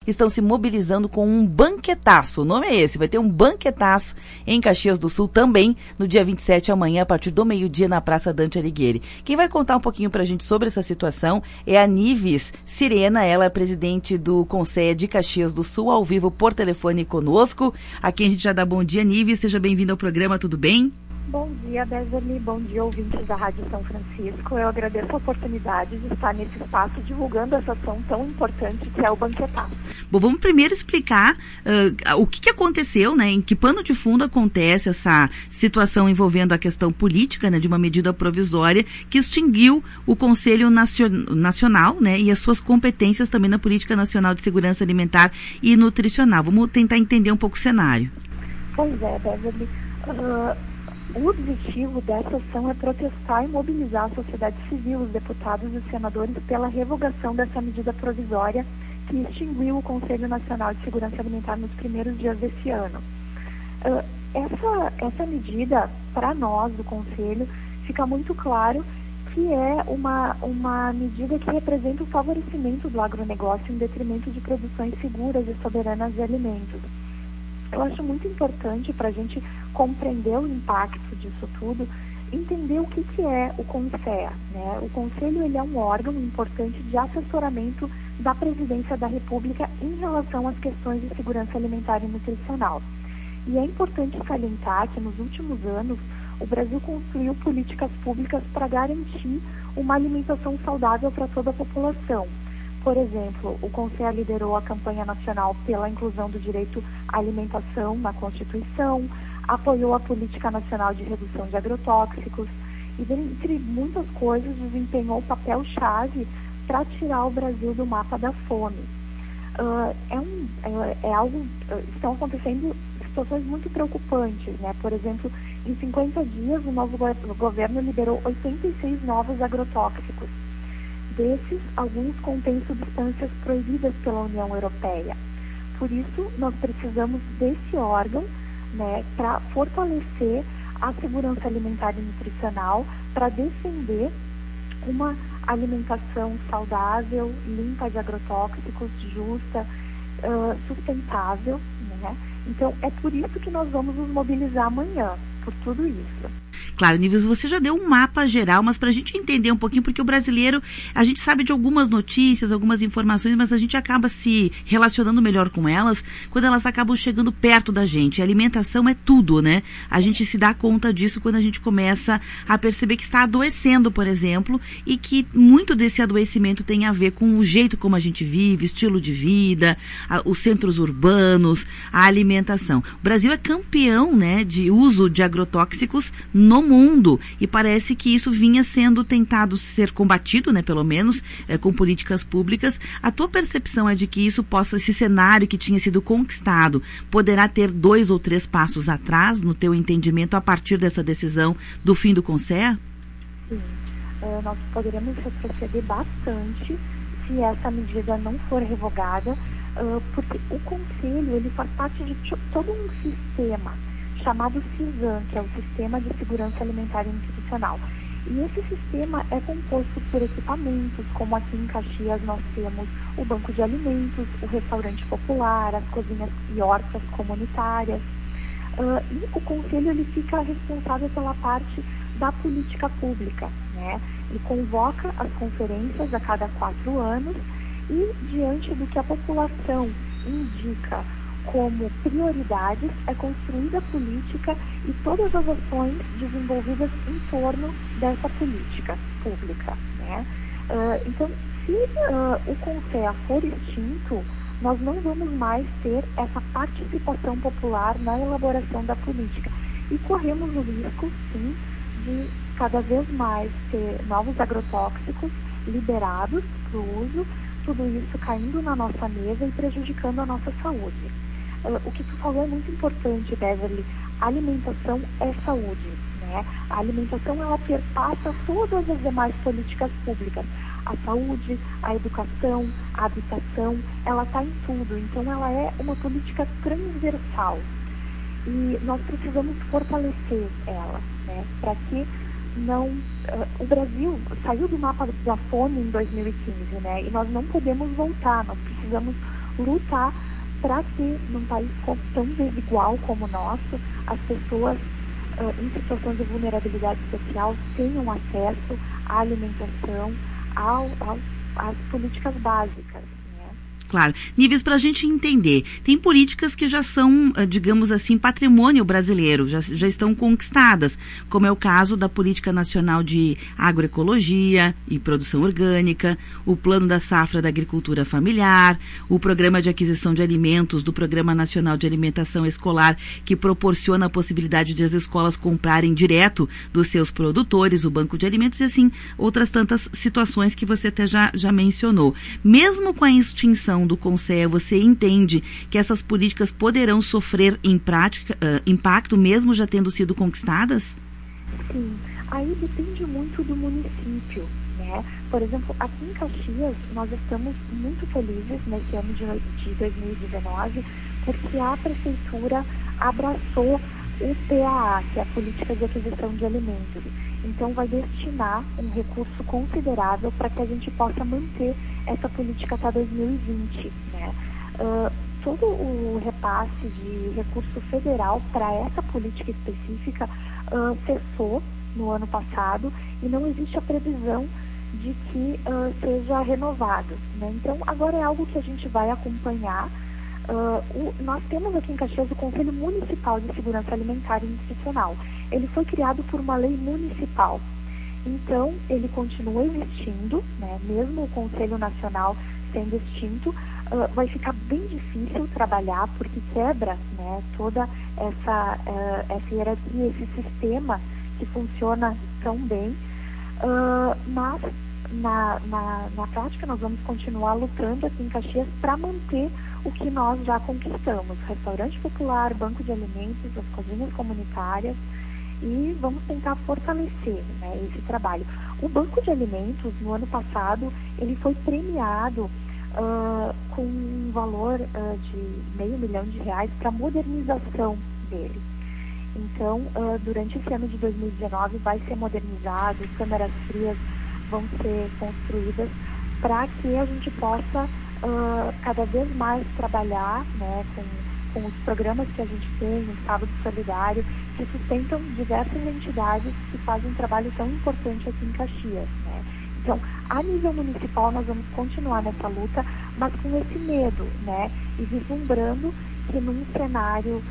Estão se mobilizando com um banquetaço. O nome é esse, vai ter um banquetaço em Caxias do Sul também no dia 27 amanhã, a partir do meio-dia na Praça Dante Alighieri. Quem vai contar um pouquinho pra gente sobre essa situação é a Nives Sirena, ela é presidente do Conceia de Caxias do Sul, ao vivo por telefone conosco. Aqui a gente já dá bom dia, Nives, seja bem-vinda ao programa, tudo bem? Bom dia, Beverly. Bom dia, ouvintes da Rádio São Francisco. Eu agradeço a oportunidade de estar nesse espaço divulgando essa ação tão importante que é o banquetaço. Bom, vamos primeiro explicar o que aconteceu, né? Em que pano de fundo acontece essa situação envolvendo a questão política, né? De uma medida provisória que extinguiu o Conselho Nacional, né? E as suas competências também na Política Nacional de Segurança Alimentar e Nutricional. Vamos tentar entender um pouco o cenário. Pois é, Beverly. O objetivo dessa ação é protestar e mobilizar a sociedade civil, os deputados e os senadores pela revogação dessa medida provisória que extinguiu o Conselho Nacional de Segurança Alimentar nos primeiros dias desse ano. Essa medida, para nós do Conselho, fica muito claro que é uma medida que representa o favorecimento do agronegócio em detrimento de produções seguras e soberanas de alimentos. Eu acho muito importante para a gente compreender o impacto disso tudo, entender o que é o Conceia, né? O Conselho ele é um órgão importante de assessoramento da Presidência da República em relação às questões de segurança alimentar e nutricional. E é importante salientar que nos últimos anos o Brasil construiu políticas públicas para garantir uma alimentação saudável para toda a população. Por exemplo, o Conceia liderou a campanha nacional pela inclusão do direito à alimentação na Constituição, apoiou a Política Nacional de Redução de Agrotóxicos e, dentre muitas coisas, desempenhou papel-chave para tirar o Brasil do mapa da fome. Estão acontecendo situações muito preocupantes, né? Por exemplo, em 50 dias, o novo governo liberou 86 novos agrotóxicos. Desses, alguns contêm substâncias proibidas pela União Europeia. Por isso, nós precisamos desse órgão, né, para fortalecer a segurança alimentar e nutricional, para defender uma alimentação saudável, limpa de agrotóxicos, justa, sustentável, né? Então, é por isso que nós vamos nos mobilizar amanhã, por tudo isso. Claro, Nives, você já deu um mapa geral, mas para a gente entender um pouquinho, porque o brasileiro, a gente sabe de algumas notícias, algumas informações, mas a gente acaba se relacionando melhor com elas quando elas acabam chegando perto da gente. A alimentação é tudo, né? A gente se dá conta disso quando a gente começa a perceber que está adoecendo, por exemplo, e que muito desse adoecimento tem a ver com o jeito como a gente vive, estilo de vida, os centros urbanos, a alimentação. O Brasil é campeão, né, de uso de agrotóxicos no mundo, e parece que isso vinha sendo tentado ser combatido, né, pelo menos, com políticas públicas. A tua percepção é de que esse cenário que tinha sido conquistado, poderá ter 2 ou 3 passos atrás, no teu entendimento, a partir dessa decisão do fim do Conceia? Sim, nós poderemos retroceder bastante se essa medida não for revogada, porque o Conselho ele faz parte de todo um sistema chamado SISAN, que é o Sistema de Segurança Alimentar e Nutricional. E esse sistema é composto por equipamentos, como aqui em Caxias nós temos o Banco de Alimentos, o Restaurante Popular, as cozinhas e hortas comunitárias. E o Conselho ele fica responsável pela parte da política pública, né? Ele convoca as conferências a cada 4 anos e, diante do que a população indica como prioridades, é construída a política e todas as ações desenvolvidas em torno dessa política pública, né? Então, se o Conceia for extinto, nós não vamos mais ter essa participação popular na elaboração da política. E corremos o risco, sim, de cada vez mais ter novos agrotóxicos liberados para o uso, tudo isso caindo na nossa mesa e prejudicando a nossa saúde. O que tu falou é muito importante, Beverly. A alimentação é saúde, né? A alimentação, ela perpassa todas as demais políticas públicas. A saúde, a educação, a habitação, ela está em tudo. Então, ela é uma política transversal. E nós precisamos fortalecer ela, né? Para que não... o Brasil saiu do mapa da fome em 2015, né? E nós não podemos voltar. Nós precisamos lutar para que num país tão desigual como o nosso, as pessoas em situações de vulnerabilidade social tenham acesso à alimentação, às políticas básicas. Claro. Níveis, para a gente entender, tem políticas que já são, digamos assim, patrimônio brasileiro, já estão conquistadas, como é o caso da Política Nacional de Agroecologia e Produção Orgânica, o Plano da Safra da Agricultura Familiar, o Programa de Aquisição de Alimentos do Programa Nacional de Alimentação Escolar, que proporciona a possibilidade de as escolas comprarem direto dos seus produtores, o Banco de Alimentos e assim, outras tantas situações que você até já mencionou. Mesmo com a extinção do CONSEA, você entende que essas políticas poderão sofrer impacto mesmo já tendo sido conquistadas? Sim, aí depende muito do município, né? Por exemplo, aqui em Caxias, nós estamos muito felizes nesse ano de 2019, porque a Prefeitura abraçou o PAA, que é a Política de Aquisição de Alimentos. Então, vai destinar um recurso considerável para que a gente possa manter essa política até 2020, né? Todo o repasse de recurso federal para essa política específica cessou no ano passado e não existe a previsão de que seja renovado, né? Então, agora é algo que a gente vai acompanhar. Nós temos aqui em Caxias o Conselho Municipal de Segurança Alimentar e Nutricional. Ele foi criado por uma lei municipal. Então, ele continua existindo, né? Mesmo o Conselho Nacional sendo extinto, vai ficar bem difícil trabalhar, porque quebra, né, toda essa hierarquia, esse sistema que funciona tão bem. Mas, na prática, nós vamos continuar lutando aqui em Caxias para manter o que nós já conquistamos: restaurante popular, banco de alimentos, as cozinhas comunitárias, e vamos tentar fortalecer, né, esse trabalho. O Banco de Alimentos, no ano passado, ele foi premiado com um valor de R$500 milhão para a modernização dele. Então, durante esse ano de 2019, vai ser modernizado, câmeras frias vão ser construídas para que a gente possa cada vez mais trabalhar, né, com os programas que a gente tem, o Sábado Solidário, que sustentam diversas entidades que fazem um trabalho tão importante aqui em Caxias, né? Então, a nível municipal, nós vamos continuar nessa luta, mas com esse medo, né? E vislumbrando que num cenário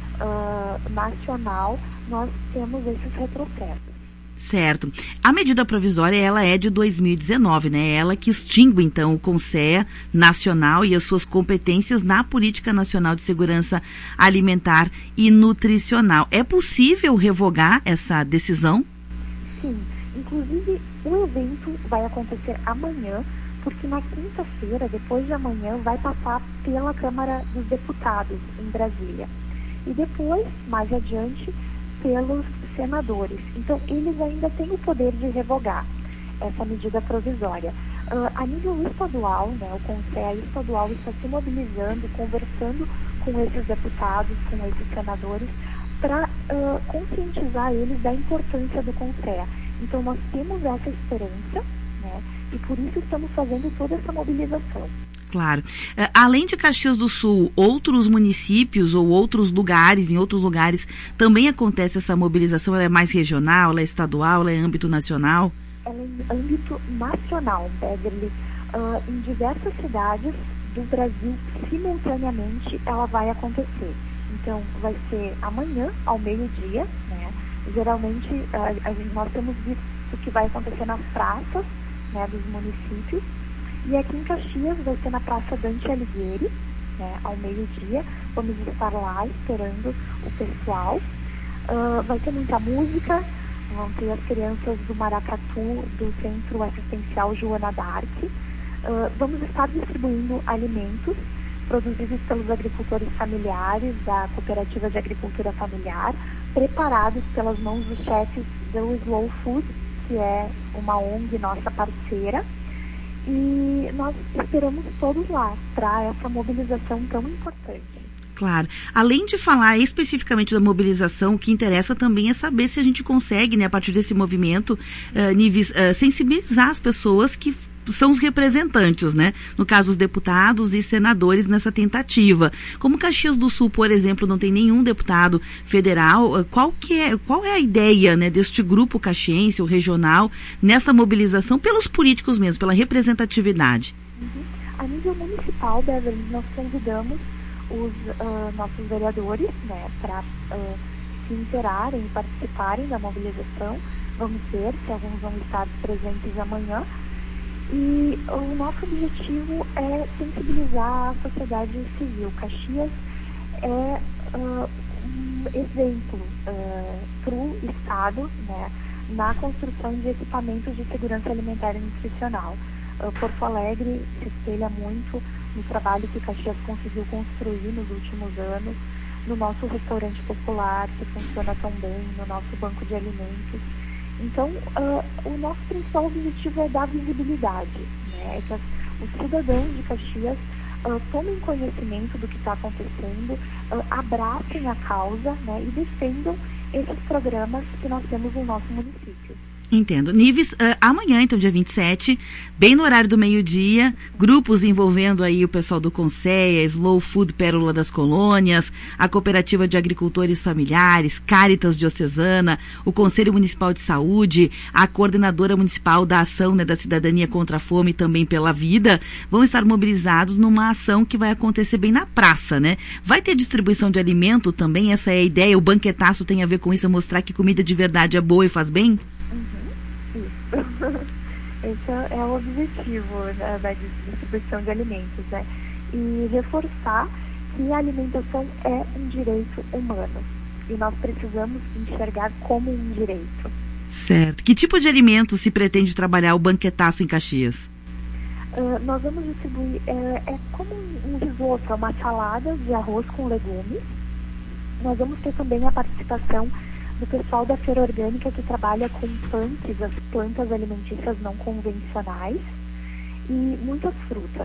nacional nós temos esses retrocessos. Certo. A medida provisória, ela é de 2019, né? Ela que extingue, então, o CONSEA nacional e as suas competências na Política Nacional de Segurança Alimentar e Nutricional. É possível revogar essa decisão? Sim. Inclusive, o evento vai acontecer amanhã, porque na quinta-feira, depois de amanhã, vai passar pela Câmara dos Deputados, em Brasília. E depois, mais adiante, pelos senadores. Então, eles ainda têm o poder de revogar essa medida provisória. A nível estadual, né, o CONSEA estadual está se mobilizando, conversando com esses deputados, com esses senadores, para conscientizar eles da importância do CONSEA. Então, nós temos essa esperança, né, e por isso estamos fazendo toda essa mobilização. Claro. Além de Caxias do Sul, outros municípios ou outros lugares, em outros lugares, também acontece essa mobilização? Ela é mais regional, ela é estadual, ela é âmbito nacional? Ela é em âmbito nacional, Beverly. Em diversas cidades do Brasil, simultaneamente, ela vai acontecer. Então, vai ser amanhã, ao meio-dia, né? Geralmente, nós temos visto que vai acontecer nas praças, né, dos municípios. E aqui em Caxias vai ser na Praça Dante Alighieri, né, ao meio-dia. Vamos estar lá esperando o pessoal. Vai ter muita música, vão ter as crianças do Maracatu, do Centro Assistencial Joana d'Arc. Vamos estar distribuindo alimentos produzidos pelos agricultores familiares da Cooperativa de Agricultura Familiar, preparados pelas mãos dos chefes do Slow Food, que é uma ONG nossa parceira. E nós esperamos todos lá para essa mobilização tão importante. Claro. Além de falar especificamente da mobilização, o que interessa também é saber se a gente consegue, né, a partir desse movimento, sensibilizar as pessoas que são os representantes, né? No caso, os deputados e senadores nessa tentativa. Como Caxias do Sul, por exemplo, não tem nenhum deputado federal, qual é a ideia, né, deste grupo caxiense ou regional nessa mobilização pelos políticos mesmo, pela representatividade? A nível municipal, Beverly, nós convidamos os nossos vereadores, né, para se interarem e participarem da mobilização. Vamos ver se alguns vão estar presentes amanhã. E o nosso objetivo é sensibilizar a sociedade civil. Caxias é um exemplo para o Estado, né, na construção de equipamentos de segurança alimentar e nutricional. Porto Alegre se espelha muito no trabalho que Caxias conseguiu construir nos últimos anos, no nosso restaurante popular, que funciona tão bem, no nosso banco de alimentos. Então, o nosso principal objetivo é dar visibilidade, né? É que os cidadãos de Caxias tomem conhecimento do que está acontecendo, abracem a causa, né, e defendam esses programas que nós temos no nosso município. Entendo. Nives, amanhã, então, dia 27, bem no horário do meio-dia, grupos envolvendo aí o pessoal do Conceia, Slow Food Pérola das Colônias, a Cooperativa de Agricultores Familiares, Cáritas Diocesana, o Conselho Municipal de Saúde, a Coordenadora Municipal da Ação, né, da Cidadania contra a Fome e também pela Vida, vão estar mobilizados numa ação que vai acontecer bem na praça, né? Vai ter distribuição de alimento também, essa é a ideia, o banquetaço tem a ver com isso, mostrar que comida de verdade é boa e faz bem? Esse é o objetivo, né, da distribuição de alimentos, né? E reforçar que a alimentação é um direito humano e nós precisamos enxergar como um direito. Certo. Que tipo de alimento se pretende trabalhar o banquetaço em Caxias? Nós vamos distribuir, é como um risoto, uma salada de arroz com legumes. Nós vamos ter também a participação do pessoal da Feira Orgânica que trabalha com punks, as plantas alimentícias não convencionais, e muitas frutas.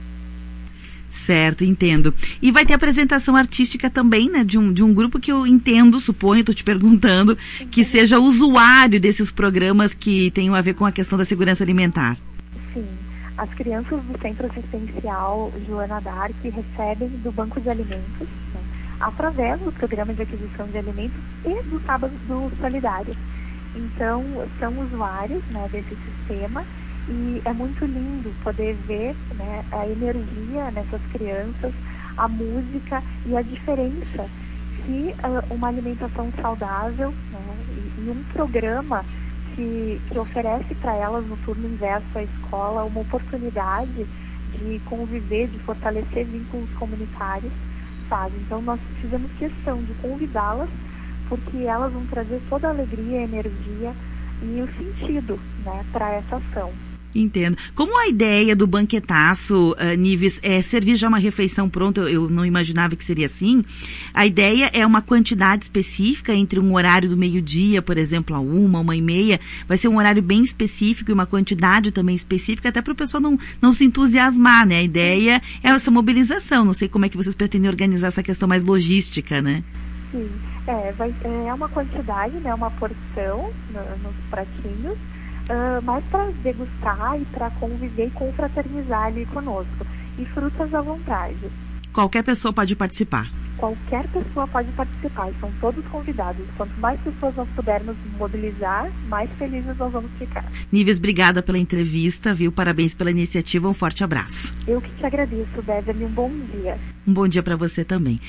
Certo, entendo. E vai ter apresentação artística também, né, de um grupo que eu entendo, suponho, estou te perguntando, que seja usuário desses programas que tenham a ver com a questão da segurança alimentar. Sim. As crianças do Centro Assistencial Joana d'Arc recebem do Banco de Alimentos, né, através do Programa de Aquisição de Alimentos e do Sábado Solidário. Então, são usuários, né, desse sistema e é muito lindo poder ver, né, a energia nessas crianças, a música e a diferença que uma alimentação saudável, né, e um programa que oferece para elas no turno inverso à escola uma oportunidade de conviver, de fortalecer vínculos comunitários, faz. Então nós fizemos questão de convidá-las porque elas vão trazer toda a alegria, a energia e o sentido, né, para essa ação. Entendo. Como a ideia do banquetaço, Nives, é servir já uma refeição pronta, eu não imaginava que seria assim. A ideia é uma quantidade específica entre um horário do meio-dia, por exemplo, a 1h30, vai ser um horário bem específico e uma quantidade também específica, até para o pessoal não se entusiasmar, né? A ideia é essa mobilização. Não sei como é que vocês pretendem organizar essa questão mais logística, né? Sim, é uma quantidade, né? Uma porção nos pratinhos. Mas para degustar e para conviver e confraternizar ali conosco. E frutas à vontade. Qualquer pessoa pode participar? Qualquer pessoa pode participar, são todos convidados. Quanto mais pessoas nós pudermos mobilizar, mais felizes nós vamos ficar. Nives, obrigada pela entrevista, viu? Parabéns pela iniciativa, um forte abraço. Eu que te agradeço, Beverly, um bom dia. Um bom dia para você também.